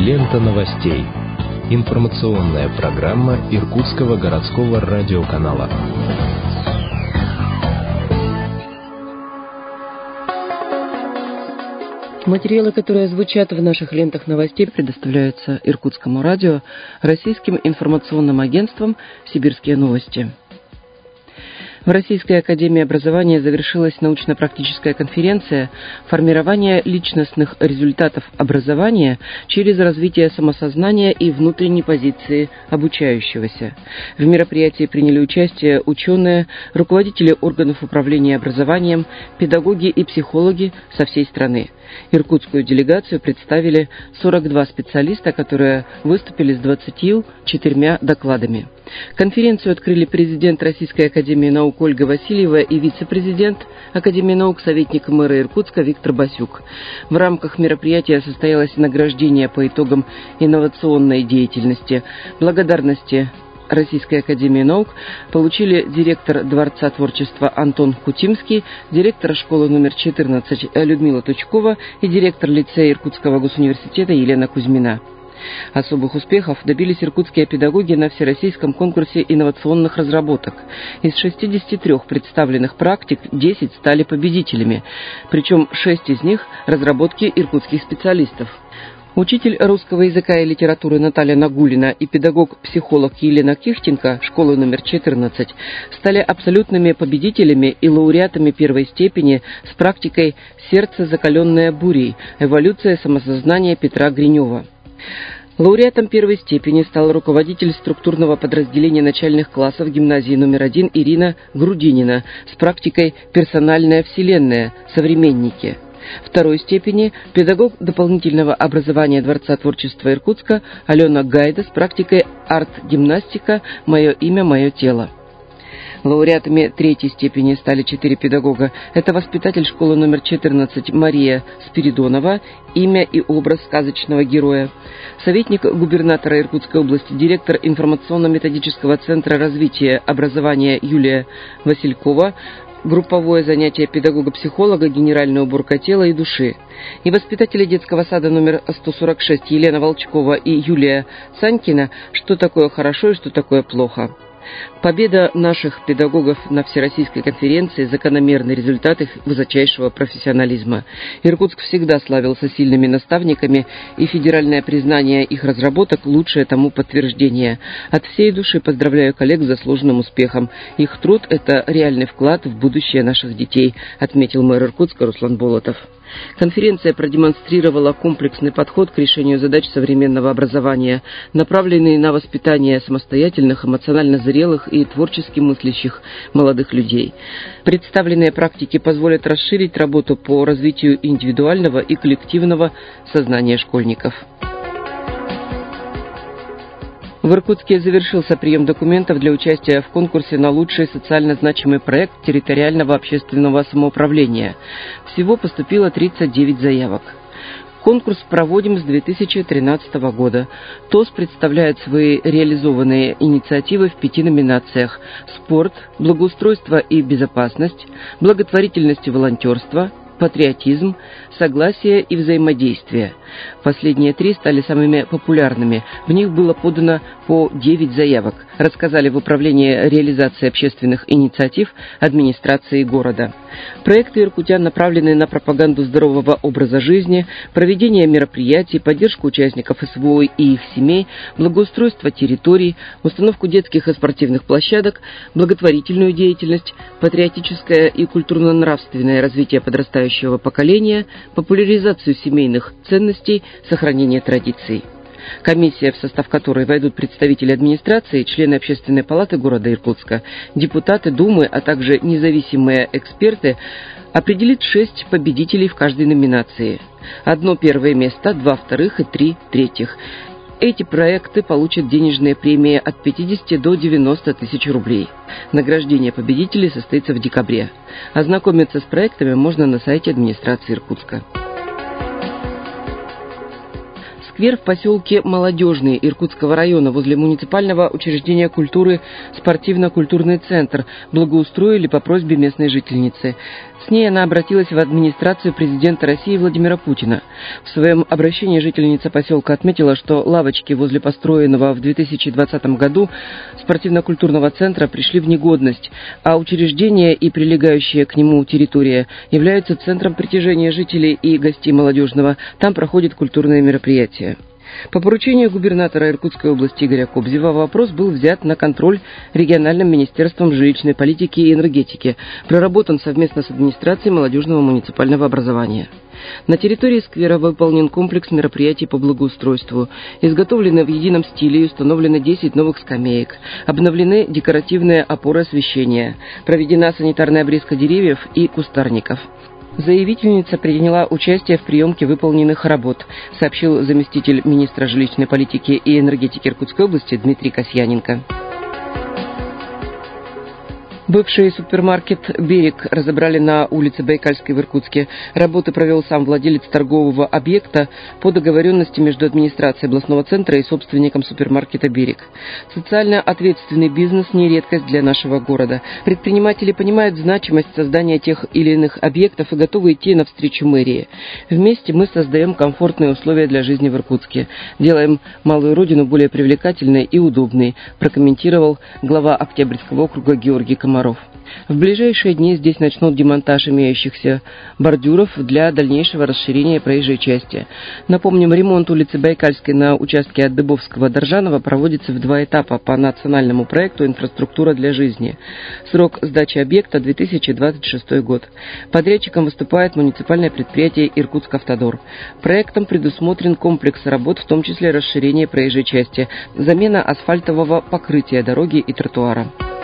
Лента новостей. Информационная программа Иркутского городского радиоканала. Материалы, которые звучат в наших лентах новостей, предоставляются Иркутскому радио, российским информационным агентством «Сибирские новости». В Российской академии образования завершилась научно-практическая конференция «Формирование личностных результатов образования через развитие самосознания и внутренней позиции обучающегося». В мероприятии приняли участие ученые, руководители органов управления образованием, педагоги и психологи со всей страны. Иркутскую делегацию представили 42 специалиста, которые выступили с 24 докладами. Конференцию открыли президент Российской академии наук Ольга Васильева и вице-президент Академии наук, советник мэра Иркутска Виктор Басюк. В рамках мероприятия состоялось награждение по итогам инновационной деятельности. Благодарности Российской академии наук получили директор Дворца творчества Антон Кутимский, директор школы номер 14 Людмила Тучкова и директор лицея Иркутского госуниверситета Елена Кузьмина. Особых успехов добились иркутские педагоги на всероссийском конкурсе инновационных разработок. Из 63 представленных практик 10 стали победителями, причем 6 из них – разработки иркутских специалистов. Учитель русского языка и литературы Наталья Нагулина и педагог-психолог Елена Кихтенко школы номер 14 стали абсолютными победителями и лауреатами первой степени с практикой «Сердце, закаленное бурей. Эволюция самосознания» Петра Гринева. Лауреатом первой степени стал руководитель структурного подразделения начальных классов гимназии номер 1 Ирина Грудинина с практикой «Персональная вселенная. Современники». Второй степени педагог дополнительного образования Дворца творчества Иркутска Алена Гайда с практикой арт-гимнастика «Мое имя, мое тело». Лауреатами третьей степени стали 4 педагога. Это воспитатель школы номер 14 Мария Спиридонова, имя и образ сказочного героя, советник губернатора Иркутской области, директор информационно-методического центра развития образования Юлия Василькова, групповое занятие педагога-психолога, генеральная уборка тела и души. И воспитатели детского сада номер 146 Елена Волчкова и Юлия Санькина «Что такое хорошо и что такое плохо». Победа наших педагогов на Всероссийской конференции – закономерный результат их высочайшего профессионализма. Иркутск всегда славился сильными наставниками, и федеральное признание их разработок – лучшее тому подтверждение. От всей души поздравляю коллег с заслуженным успехом. Их труд – это реальный вклад в будущее наших детей, отметил мэр Иркутска Руслан Болотов. Конференция продемонстрировала комплексный подход к решению задач современного образования, направленный на воспитание самостоятельных, эмоционально зрелых и творчески мыслящих молодых людей. Представленные практики позволят расширить работу по развитию индивидуального и коллективного сознания школьников. В Иркутске завершился прием документов для участия в конкурсе на лучший социально значимый проект территориального общественного самоуправления. Всего поступило 39 заявок. Конкурс проводим с 2013 года. ТОС представляет свои реализованные инициативы в 5 номинациях: спорт, благоустройство и безопасность, благотворительность и волонтерство, патриотизм, согласие и взаимодействие. Последние 3 стали самыми популярными. В них было подано по 9 заявок, рассказали в Управлении реализации общественных инициатив администрации города. Проекты иркутян направлены на пропаганду здорового образа жизни, проведение мероприятий, поддержку участников СВО и их семей, благоустройство территорий, установку детских и спортивных площадок, благотворительную деятельность, патриотическое и культурно-нравственное развитие подрастающего поколения, популяризацию семейных ценностей, сохранение традиций. Комиссия, в состав которой войдут представители администрации, члены Общественной палаты города Иркутска, депутаты Думы, а также независимые эксперты, определит 6 победителей в каждой номинации. 1 первое место, 2 вторых и 3 третьих. Эти проекты получат денежные премии от 50 до 90 тысяч рублей. Награждение победителей состоится в декабре. Ознакомиться с проектами можно на сайте администрации Иркутска. Сквер в поселке Молодежный Иркутского района возле муниципального учреждения культуры «Спортивно-культурный центр» благоустроили по просьбе местной жительницы. С ней она обратилась в администрацию президента России Владимира Путина. В своем обращении жительница поселка отметила, что лавочки возле построенного в 2020 году спортивно-культурного центра пришли в негодность, а учреждение и прилегающая к нему территория являются центром притяжения жителей и гостей Молодежного. Там проходят культурные мероприятия. По поручению губернатора Иркутской области Игоря Кобзева вопрос был взят на контроль региональным министерством жилищной политики и энергетики, проработан совместно с администрацией молодежного муниципального образования. На территории сквера выполнен комплекс мероприятий по благоустройству. Изготовлены в едином стиле и установлены 10 новых скамеек. Обновлены декоративные опоры освещения. Проведена санитарная обрезка деревьев и кустарников. Заявительница приняла участие в приемке выполненных работ, сообщил заместитель министра жилищной политики и энергетики Иркутской области Дмитрий Касьяненко. Бывший супермаркет «Берег» разобрали на улице Байкальской в Иркутске. Работы провел сам владелец торгового объекта по договоренности между администрацией областного центра и собственником супермаркета «Берег». Социально ответственный бизнес – не редкость для нашего города. Предприниматели понимают значимость создания тех или иных объектов и готовы идти навстречу мэрии. Вместе мы создаем комфортные условия для жизни в Иркутске. Делаем малую родину более привлекательной и удобной, прокомментировал глава Октябрьского округа Георгий Комаров. В ближайшие дни здесь начнут демонтаж имеющихся бордюров для дальнейшего расширения проезжей части. Напомним, ремонт улицы Байкальской на участке от Дыбовского до Ржанова проводится в 2 этапа по национальному проекту «Инфраструктура для жизни». Срок сдачи объекта – 2026 год. Подрядчиком выступает муниципальное предприятие «Иркутскавтодор». Проектом предусмотрен комплекс работ, в том числе расширение проезжей части, замена асфальтового покрытия дороги и тротуара.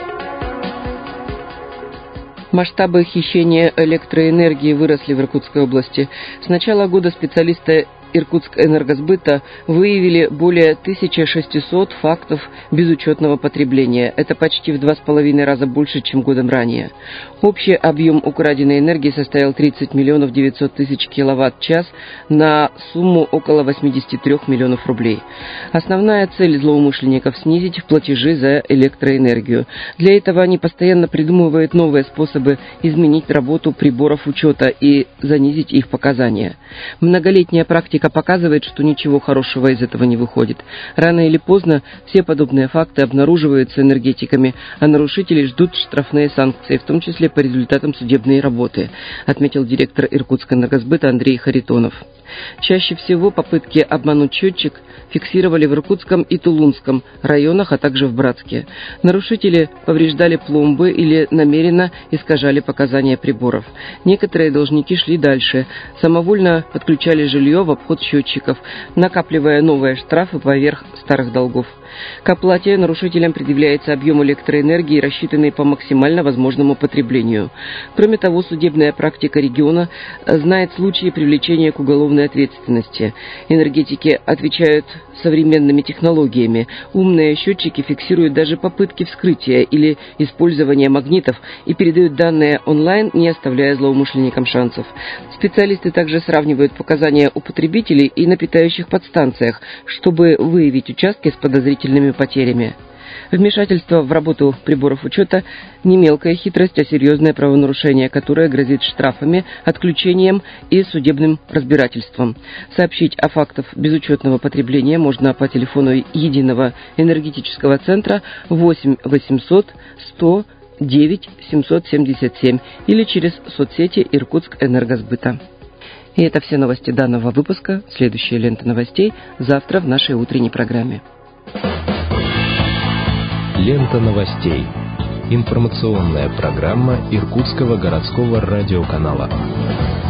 Масштабы хищения электроэнергии выросли в Иркутской области. С начала года специалисты Иркутскэнергосбыта выявили более 1600 фактов безучетного потребления. Это почти в 2,5 раза больше, чем годом ранее. Общий объем украденной энергии составил 30 миллионов 900 тысяч киловатт-час на сумму около 83 миллионов рублей. Основная цель злоумышленников – снизить платежи за электроэнергию. Для этого они постоянно придумывают новые способы изменить работу приборов учета и занизить их показания. Многолетняя практика показывает, что ничего хорошего из этого не выходит. Рано или поздно все подобные факты обнаруживаются энергетиками, а нарушители ждут штрафные санкции, в том числе по результатам судебной работы, отметил директор Иркутскэнергосбыта Андрей Харитонов. Чаще всего попытки обмануть счетчик фиксировали в Иркутском и Тулунском районах, а также в Братске. Нарушители повреждали пломбы или намеренно искажали показания приборов. Некоторые должники шли дальше, самовольно подключали жилье в обход счетчиков, накапливая новые штрафы поверх старых долгов. К оплате нарушителям предъявляется объем электроэнергии, рассчитанный по максимально возможному потреблению. Кроме того, судебная практика региона знает случаи привлечения к уголовной ответственности. Энергетики отвечают современными технологиями. Умные счетчики фиксируют даже попытки вскрытия или использования магнитов и передают данные онлайн, не оставляя злоумышленникам шансов. Специалисты также сравнивают показания у потребителей и на питающих подстанциях, чтобы выявить участки с подозрительными потерями. Вмешательство в работу приборов учета – не мелкая хитрость, а серьезное правонарушение, которое грозит штрафами, отключением и судебным разбирательством. Сообщить о фактах безучетного потребления можно по телефону Единого энергетического центра 8 800 100 9 777 или через соцсети Иркутскэнергосбыта. И это все новости данного выпуска. Следующая лента новостей завтра в нашей утренней программе. Лента новостей. Информационная программа Иркутского городского радиоканала.